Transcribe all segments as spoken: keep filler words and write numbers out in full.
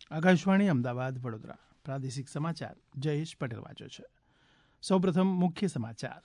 આકાશવાણી અમદાવાદ વડોદરા પ્રાદેશિક સમાચાર જયેશ પટેલ વાંચે છે. સૌપ્રથમ મુખ્ય સમાચાર.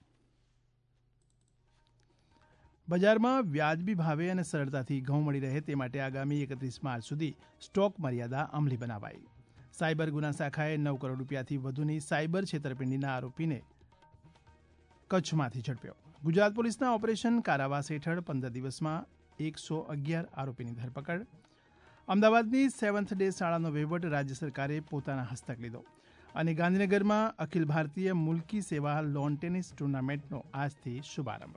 બજારમાં વ્યાજબી ભાવે અને સરળતાથી ઘઉં મળી રહે તે માટે આગામી એકત્રીસ માર્ચ સુધી સ્ટોક મર્યાદા અમલી બનાવાઈ. સાયબર ગુના શાખાએ નવ કરોડ રૂપિયાથી વધુની સાયબર છેતરપિંડીના આરોપીને કચ્છમાંથી ઝડપ્યો. ગુજરાત પોલીસના ઓપરેશન કારાવાસ હેઠળ પંદર દિવસમાં એકસો અગિયાર આરોપીની ધરપકડ. અમદાવાદની સેવન્થ ડે શાળાનો વહીવટ રાજ્ય સરકારે પોતાના હસ્તક લીધો અને ગાંધીનગરમાં અખિલ ભારતીય મુલ્કી સેવા લોન ટેનિસ ટુર્નામેન્ટનો આજથી શુભારંભ.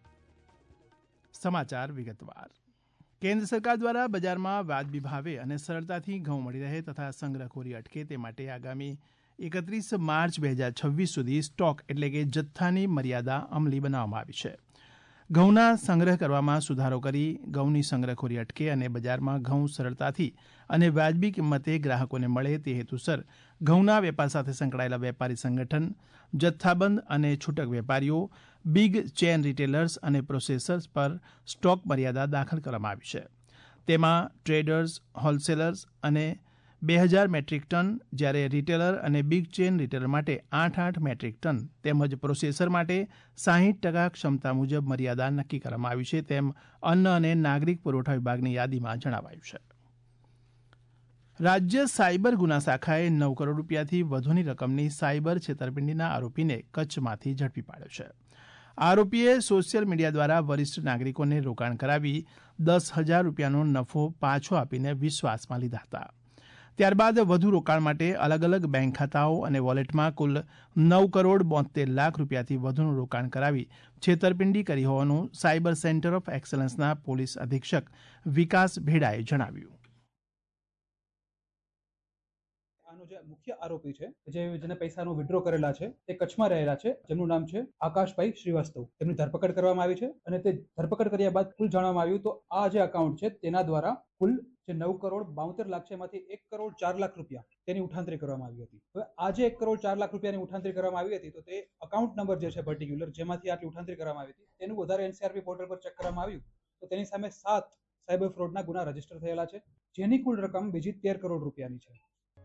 સમાચાર વિગતવાર. કેન્દ્ર સરકાર દ્વારા બજારમાં વાજબી ભાવે અને સરળતાથી ઘઉં મળી રહે તથા સંગ્રહખોરી અટકે તે માટે આગામી એકત્રીસ માર્ચ બે હજાર છવ્વીસ સુધી સ્ટોક એટલે કે જથ્થાની મર્યાદા અમલી બનાવવામાં આવી છે. ઘઉંના સંગ્રહ કરવામાં સુધારો કરી ઘઉંની સંગ્રહખોરી અટકે અને બજારમાં ઘઉં સરળતાથી અને વાજબી કિંમતે ગ્રાહકોને મળે તે હેતુસર ઘઉંના વેપાર સાથે સંકળાયેલા વેપારી સંગઠન, જથ્થાબંધ અને છૂટક વેપારીઓ, બિગ ચેન રિટેલર્સ અને પ્રોસેસર્સ પર સ્ટોક મર્યાદા દાખલ કરવામાં આવી છે. તેમાં ટ્રેડર્સ, હોલસેલર્સ અને બે હજાર મેટ્રિક ટન, જ્યારે રિટેલર અને બિગ ચેન રિટેલર માટે આઠ આઠ મેટ્રિક ટન તેમજ પ્રોસેસર માટે સાહીઠ ટકા ક્ષમતા મુજબ મર્યાદા નક્કી કરવામાં આવી છે તેમ અન્ન અને નાગરિક પુરવઠા વિભાગની યાદીમાં જણાવાયું છે. રાજ્ય સાયબર ગુના શાખાએ નવ કરોડ રૂપિયાથી વધુની રકમની સાયબર છેતરપિંડીના આરોપીને કચ્છમાંથી ઝડપી પાડ્યો છે. આરોપીએ સોશિયલ મીડિયા દ્વારા વરિષ્ઠ નાગરિકોને રોકાણ કરાવી દસ હજાર રૂપિયાનો નફો પાછો આપીને વિશ્વાસમાં લીધા હતા. ત્યારબાદ વધુ રોકાણ માટે અલગ અલગ બેંક ખાતાઓ અને વોલેટમાં કુલ નવ કરોડ બોતેર લાખ રૂપિયાથી વધુનું રોકાણ કરાવી છેતરપિંડી કરી હોવાનું સાયબર સેન્ટર ઓફ એક્સલન્સના પોલીસ અધિક્ષક વિકાસ ભેડાએ જણાવ્યું. આનો જે મુખ્ય આરોપી છે, જે જેને પૈસાનો વિડ્રો કરેલા છે, તે કચ્છમાં રહેલા છે, જેમનું નામ છે આકાશભાઈ શ્રીવાસ્તવ. તેમની ધરપકડ કરવામાં આવી છે અને તે ધરપકડ કર્યા બાદ કુલ જાણવામાં આવ્યું તો આ જે એકાઉન્ટ છે તેના દ્વારા કુલ જે નવ કરોડ બાવતેર લાખ છે એમાંથી એક કરોડ ચાર લાખ રૂપિયા તેની ઉઠાંતરી કરવામાં આવી હતી. હવે આ જે એક કરોડ ચાર લાખ રૂપિયાની ઉઠાંતરી કરવામાં આવી હતી તો તે અકાઉન્ટ નંબર જે છે પર્ટિક્યુલર જેમાંથી આટલી ઉઠાંતરી કરવામાં આવી હતી તેનું વધારે એનસીઆરપી પોર્ટલ પર ચેક કરવામાં આવ્યું તો તેની સામે સાત સાયબર ફ્રોડના ગુના રજીસ્ટર થયેલા છે, જેની કુલ રકમ બીજી તેર કરોડ રૂપિયાની છે.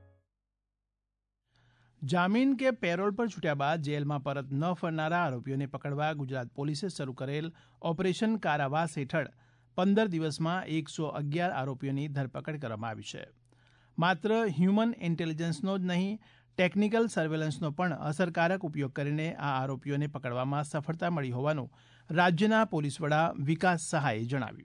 જામીન કે પેરોલ પર છૂટ્યા બાદ જેલમાં પરત ન ફરનારા આરોપીઓને પકડવા ગુજરાત પોલીસે શરૂ કરેલ ઓપરેશન કારાવાસ હેઠળ પંદર દિવસમાં એકસો અગિયાર આરોપીઓની ધરપકડ કરવામાં આવી છે. માત્ર હ્યુમન ઇન્ટેલિજન્સનો જ નહીં, ટેકનિકલ સર્વેલન્સનો પણ અસરકારક ઉપયોગ કરીને આ આરોપીઓને પકડવામાં સફળતા મળી હોવાનું રાજ્યના પોલીસ વડા વિકાસ સહાયે જણાવ્યું.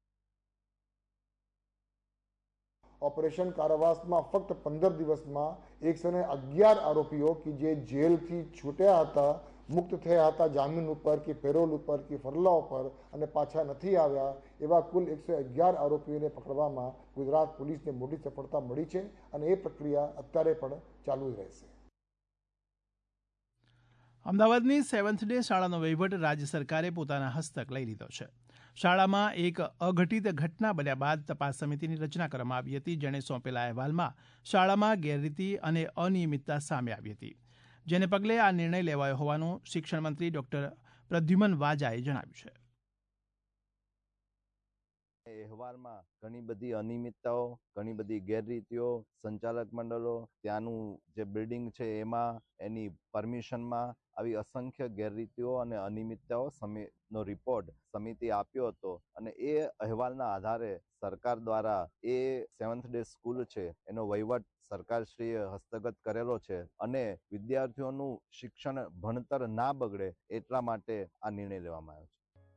ઓપરેશન કારાવાસમાં ફક્ત પંદર દિવસમાં એકસો ને અગિયાર આરોપીઓ કે જે જેલથી છૂટ્યા હતા, મુક્ત થયા હતા જામીન ઉપર કે પેરોલ ઉપર કે ફરલા ઉપર અને પાછા નથી આવ્યા એવા કુલ એકસો અગિયાર આરોપીઓને પકડવામાં ગુજરાત પોલીસને મોટી સફળતા મળી છે અને એ પ્રક્રિયા અત્યારે પણ ચાલુ રહેશે. અમદાવાદની સેવન્થ ડે શાળાનો વહીવટ રાજ્ય સરકારે પોતાના હસ્તક લઈ લીધો છે. શાળામાં એક અઘટિત ઘટના બન્યા બાદ તપાસ સમિતિની રચના કરવામાં આવી હતી, જેણે સોંપેલા અહેવાલમાં શાળામાં ગેરરીતિ અને અનિયમિતતા સામે આવી હતી, જેને પગલે આ નિર્ણય લેવાયો હોવાનું શિક્ષણ મંત્રી ડોક્ટર પ્રદ્યુમન વાજાએ જણાવ્યું છે. અહેવાલમાં ઘણી બધી અનિયમિતતાઓ, ઘણી બધી ગેરરીતિઓ, સંચાલક મંડળો, ત્યાંનું જે બિલ્ડિંગ છે એમાં, એની પરમિશનમાં આવી અસંખ્ય ગેરરીતિઓ અને અનિયમિતતાઓ સમિતિનો રિપોર્ટ સમિતિ આપ્યો હતો અને એ અહેવાલના આધારે સરકાર દ્વારા એ સેવન્થ ડે સ્કૂલ છે એનો વહીવટ સરકારશ્રીએ હસ્તગત કરેલો છે અને વિદ્યાર્થીઓનું શિક્ષણ ભણતર ના બગડે એટલા માટે આ નિર્ણય લેવામાં આવ્યો છે.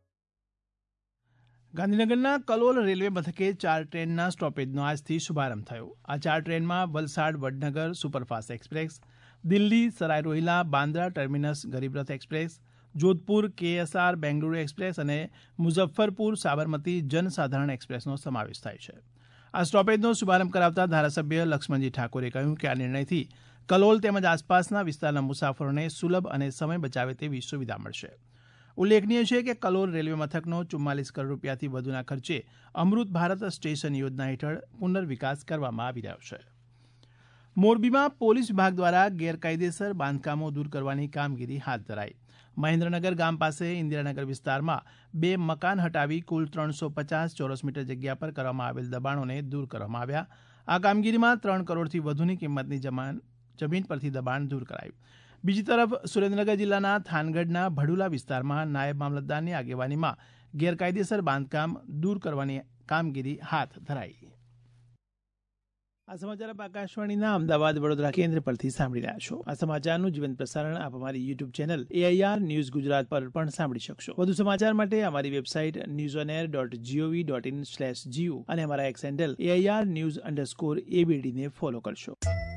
ગાંધીનગરના કલોલ રેલવે મથકે ચાર ટ્રેનના સ્ટોપેજનો આજથી શુભારંભ થયો. આ ચાર ટ્રેનમાં Valsad Vadnagar superfast express, Delhi Sarai Rohilla Bandra terminus Garib Rath express, Jodhpur KSR Bengaluru express અને મુઝફ્ફરપુર સાબરમતી જનસાધારણ એક્સપ્રેસનો સમાવેશ થાય છે. આ સ્ટોપેજનો શુભારંભ કરાવતા ધારાસભ્ય લક્ષ્મણજી ઠાકોરે કહ્યું કે આ નિર્ણયથી કલોલ તેમજ આસપાસના વિસ્તારના મુસાફરોને સુલભ અને સમય બચાવે તેવી સુવિધા મળશે. ઉલ્લેખનીય છે કે કલોલ રેલવે મથકનો ચુમ્માલીસ કરોડ રૂપિયાથી વધુના ખર્ચે અમૃત ભારત સ્ટેશન યોજના હેઠળ પુનર્વિકાસ કરવામાં આવી રહ્યો છે. મોરબીમાં પોલીસ વિભાગ દ્વારા ગેરકાયદેસર બાંધકામો દૂર કરવાની કામગીરી હાથ ધરાઈ. મહેન્દ્રનગર ગામ પાસે ઇન્દિરાનગર વિસ્તારમાં બે મકાન હટાવી કુલ ત્રણસો પચાસ ચોરસ મીટર જગ્યા પર કરવામાં આવેલ દબાણોને દૂર કરવામાં આવ્યા. આ કામગીરીમાં ત્રણ કરોડથી વધુની કિંમતની જમાન જમીન પરથી દબાણ દૂર કરાયું. બીજી તરફ સુરેન્દ્રનગર જિલ્લાના થાનગઢના ભડુલા વિસ્તારમાં નાયબ મામલતદારની આગેવાનીમાં ગેરકાયદેસર બાંધકામ દૂર કરવાની કામગીરી હાથ ધરાઈ. આ સમાચાર આપ આકાશવાણીના અમદાવાદ વડોદરા કેન્દ્ર પરથી સાંભળી રહ્યા છો. આ સમાચારનું જીવંત પ્રસારણ આપ અમારી YouTube channel AIR news Gujarat પર પણ સાંભળી શકશો. વધુ સમાચાર માટે અમારી website news on air dot GOV dot in slash GO અને અમારા X handle AIR news underscore એબીડીને ફોલો કરશો.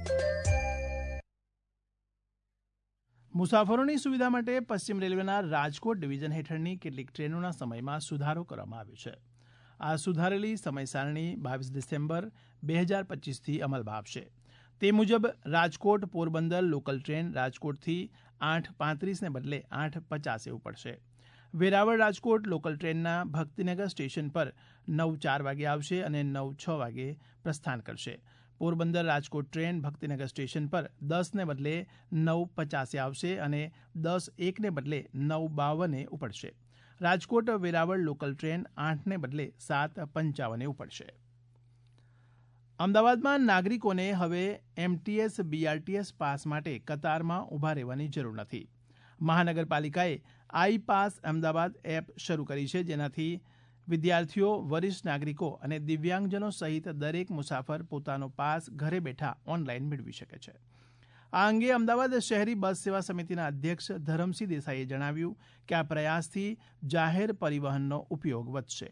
મુસાફરોની સુવિધા માટે પશ્ચિમ રેલવેના રાજકોટ ડિવિઝન હેઠળની કેટલીક ટ્રેનોના સમયમાં સુધારો કરવામાં આવ્યો છે. આ સુધારેલી સમય સારણી બાવીસ ડિસેમ્બર બે હજાર પચીસથી અમલમાં આવશે. તે મુજબ રાજકોટ પોરબંદર લોકલ ટ્રેન રાજકોટથી આઠ પાંત્રીસને બદલે આઠ પચાસે ઉપડશે. વેરાવળ રાજકોટ લોકલ ટ્રેનના ભક્તિનગર સ્ટેશન પર નવ ચાર વાગે આવશે અને નવ છ વાગે પ્રસ્થાન કરશે. પોરબંદર રાજકોટ ટ્રેન ભક્તિનગર સ્ટેશન પર દસને બદલે નવ પચાસે આવશે અને દસ એકને બદલે નવ બાવને ઉપડશે. રાજકોટ વેરાવળ લોકલ ટ્રેન આઠને બદલે સાત પંચાવને ઉપડશે. અમદાવાદમાં નાગરિકોને હવે એમટીએસ બીઆરટીએસ પાસ માટે કતારમાં ઊભા રહેવાની જરૂર નથી. મહાનગરપાલિકાએ આઈ પાસ અમદાવાદ એપ શરૂ કરી છે, જેનાથી વિદ્યાર્થીઓ, વરિષ્ઠ નાગરિકો અને દિવ્યાંગજનો સહિત દરેક મુસાફર પોતાનો પાસ ઘરે બેઠા ઓનલાઈન મેળવી શકે છે. આ અંગે અમદાવાદ શહેરી બસ સેવા સમિતિના અધ્યક્ષ ધરમસિંહ દેસાઈએ જણાવ્યું કે આ પ્રયાસથી જાહેર પરિવહનનો ઉપયોગ વધશે.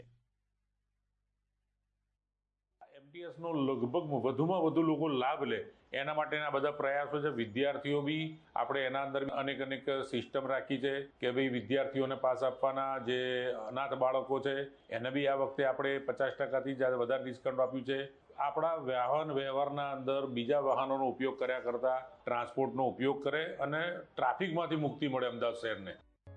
એમટીએસનો લગભગ વધુમાં વધુ લોકો લાભ લે એના માટેના બધા પ્રયાસો છે. વિદ્યાર્થીઓ બી આપણે એના અંદર અનેક અનેક સિસ્ટમ રાખી છે કે ભાઈ વિદ્યાર્થીઓને પાસ આપવાના. જે અનાથ બાળકો છે એને બી આ વખતે આપણે પચાસ ટકાથી વધારે ડિસ્કાઉન્ટ આપ્યું છે. આપણા વાહન વ્યવહારના અંદર બીજા વાહનોનો ઉપયોગ કર્યા કરતા ટ્રાન્સપોર્ટનો ઉપયોગ કરે અને ટ્રાફિકમાંથી મુક્તિ મળે અમદાવાદ શહેરને.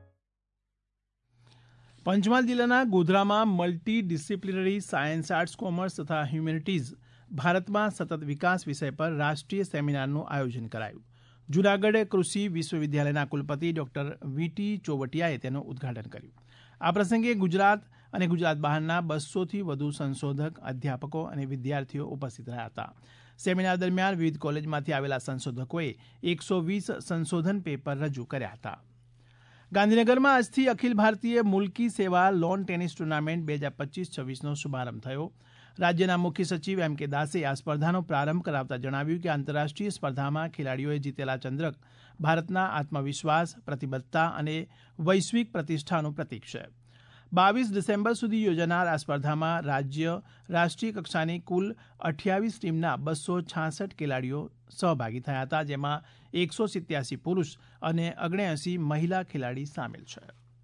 પંચમહાલ જિલ્લાના ગોધરામાં multi disciplinary science, arts, commerce તથા હ્યુમેનિટીઝ ભારતમાં સતત વિકાસ વિષય પર રાષ્ટ્રીય સેમિનારનું આયોજન કરાયું. જૂનાગઢ કૃષિ વિશ્વવિદ્યાલયના કુલપતિ ડોક્ટર વીટી ચોવટિયાએ તેનું ઉદઘાટન કર્યું. આ પ્રસંગે ગુજરાત અને ગુજરાત બહારના બસોથી વધુ સંશોધક, અધ્યાપકો અને વિદ્યાર્થીઓ ઉપસ્થિત રહ્યા હતા. સેમિનાર દરમિયાન વિવિધ કોલેજમાંથી આવેલા સંશોધકોએ એકસો વીસ સંશોધન પેપર રજૂ કર્યા હતા. ગાંધીનગરમાં આજથી અખિલ ભારતીય મુલકી સેવા લોન ટેનિસ ટુર્નામેન્ટ બે હજાર પચીસ છવ્વીસનો શુભારંભ થયો. રાજ્યના મુખ્ય સચિવ એમ કે દાસે આ સ્પર્ધાનો પ્રારંભ કરાવતા જણાવ્યું કે આંતરરાષ્ટ્રીય સ્પર્ધામાં ખેલાડીઓએ જીતેલા ચંદ્રક ભારતના આત્મવિશ્વાસ, પ્રતિબદ્ધતા અને વૈશ્વિક પ્રતિષ્ઠાનું પ્રતીક છે. બાવીસ ડિસેમ્બર સુધી યોજાનાર આ સ્પર્ધામાં રાજ્ય રાષ્ટ્રીય કક્ષાની કુલ અઠ્યાવીસ ટીમના બસો છાસઠ ખેલાડીઓ સહભાગી થયા હતા, જેમાં એકસો સિત્યાસી પુરુષ અને ઓગણએંસી મહિલા ખેલાડી સામેલ છે.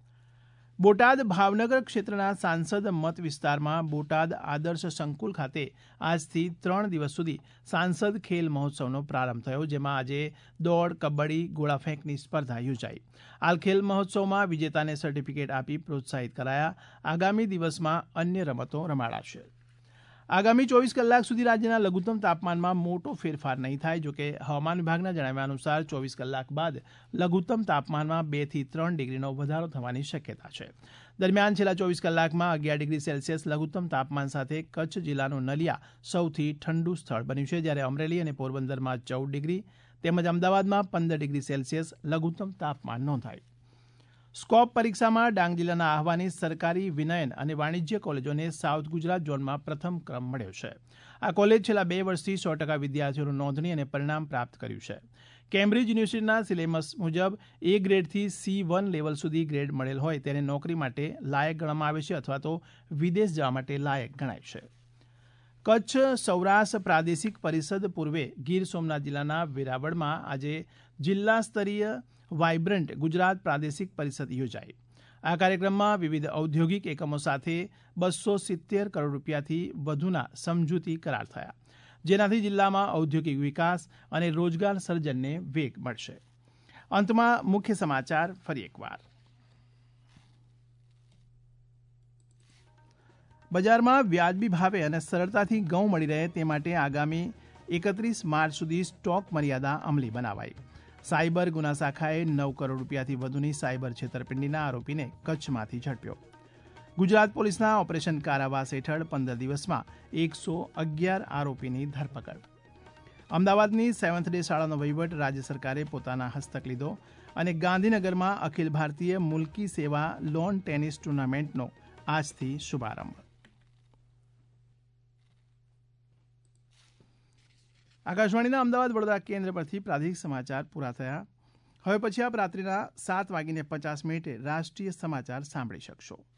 બોટાદ ભાવનગર ક્ષેત્રના સાંસદ મત વિસ્તારમાં બોટાદ આદર્શ સંકુલ ખાતે આજથી ત્રણ દિવસ સુધી સાંસદ ખેલ મહોત્સવનો પ્રારંભ થયો, જેમાં આજે દોડ, કબડ્ડી, ગોળાફેંકની સ્પર્ધા યોજાઈ. હાલ ખેલ મહોત્સવમાં વિજેતાને સર્ટિફિકેટ આપી પ્રોત્સાહિત કરાયા. આગામી દિવસમાં અન્ય રમતો રમાડાશે. આગામી ચોવીસ કલાક સુધી રાજ્યના લઘુત્તમ તાપમાનમાં મોટો ફેરફાર નહીં થાય. જોકે હવામાન વિભાગના જણાવ્યા અનુસાર ચોવીસ કલાક બાદ લઘુત્તમ તાપમાનમાં બે થી ત્રણ ડિગ્રીનો વધારો થવાની શક્યતા છે. દરમિયાન છેલ્લા ચોવીસ કલાકમાં અગિયાર ડિગ્રી સેલ્સિયસ લઘુત્તમ તાપમાન સાથે કચ્છ જિલ્લાનું નલિયા સૌથી ઠંડુ સ્થળ બન્યું છે, જ્યારે અમરેલી અને પોરબંદરમાં ચૌદ ડિગ્રી તેમજ અમદાવાદમાં પંદર ડિગ્રી સેલ્સિયસ લઘુત્તમ તાપમાન નોંધાયું. સ્કોપ પરીક્ષામાં ડાંગ જિલ્લાના આહવાની સરકારી વિનયન અને વાણિજ્ય કોલેજોને સાઉથ ગુજરાત ઝોનમાં પ્રથમ ક્રમ મળ્યો છે. આ કોલેજ છેલ્લા બે વર્ષથી સો ટકા વિદ્યાર્થીઓનું નોંધણી અને પરિણામ પ્રાપ્ત કર્યું છે. કેમ્બ્રિજ યુનિવર્સિટીના સિલેબસ મુજબ એ ગ્રેડથી સી વન લેવલ સુધી ગ્રેડ મળેલ હોય તેને નોકરી માટે લાયક ગણવામાં આવે છે અથવા તો વિદેશ જવા માટે લાયક ગણાય છે. કચ્છ સૌરાષ્ટ્ર પ્રાદેશિક પરિષદ પૂર્વે ગીર સોમનાથ જિલ્લાના વેરાવળમાં આજે જિલ્લા સ્તરીય વાયબ્રન્ટ ગુજરાત પ્રાદેશિક પરિષદ યોજાઈ. આ કાર્યક્રમમાં વિવિધ ઔદ્યોગિક એકમો સાથે બસો સિત્તેર કરોડ રૂપિયાથી વધુના સમજૂતી કરાર થયા, જેનાથી જિલ્લામાં ઔદ્યોગિક વિકાસ અને રોજગાર સર્જનને વેગ મળશે. અંતમાં મુખ્ય સમાચાર ફરી એકવાર. બજારમાં વ્યાજબી ભાવે અને સરળતાથી ઘઉં મળી રહે તે માટે આગામી એકત્રીસ માર્ચ સુધી સ્ટોક મર્યાદા અમલી બનાવાઈ. સાયબર ગુના શાખાએ નવ કરોડ રૂપિયાથી વધુની સાયબર છેતરપિંડીના આરોપીને કચ્છમાંથી ઝડપ્યો. ગુજરાત પોલીસના ઓપરેશન કારાવાસ હેઠળ પંદર દિવસમાં એકસો અગિયાર આરોપીની ધરપકડ. અમદાવાદની સેવન્થ ડે શાળાનો વહીવટ રાજ્ય સરકારે પોતાના હસ્તક લીધો અને ગાંધીનગરમાં અખિલ ભારતીય મુલકી સેવા લોન ટેનિસ ટુર્નામેન્ટનો આજથી શુભારંભ. આકાશવાણીના અમદાવાદ વડોદરા કેન્દ્ર પરથી પ્રાદેશિક સમાચાર પૂરા થયા. હવે પછી આપ રાત્રિના સાત વાગીને પચાસ મિનિટે રાષ્ટ્રીય સમાચાર સાંભળી શકશો.